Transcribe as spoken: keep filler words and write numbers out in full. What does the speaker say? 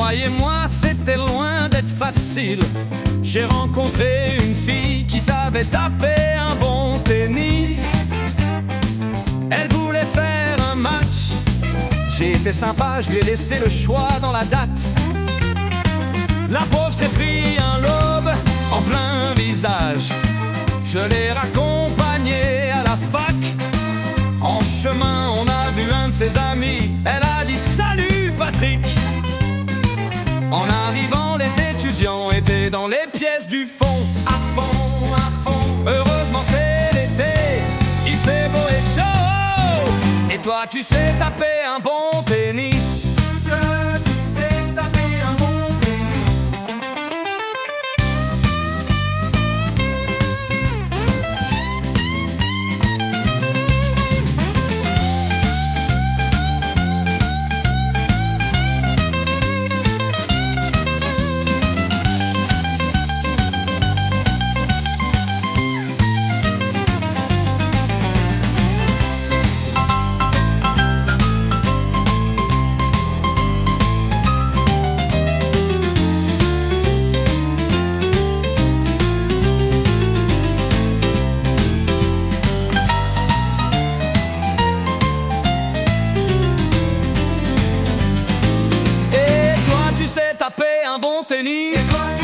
Croyez-moi, c'était loin d'être facile. J'ai rencontré une fille qui savait taper un bon tennis. Elle voulait faire un match. J'ai été sympa, je lui ai laissé le choix dans la date. La pauvre s'est pris un lobe en plein visage. Je l'ai raccompagnée à la fac. En chemin, on a vu un de ses amis. Elle a dit salut Patrick. En arrivant, les étudiants étaient dans les pièces du fond. À fond, à fond. Heureusement c'est l'été, il fait beau et chaud. Et toi tu sais taper un bon tennis. Toi tu sais taper un bon tennis. Tu sais taper un bon tennis.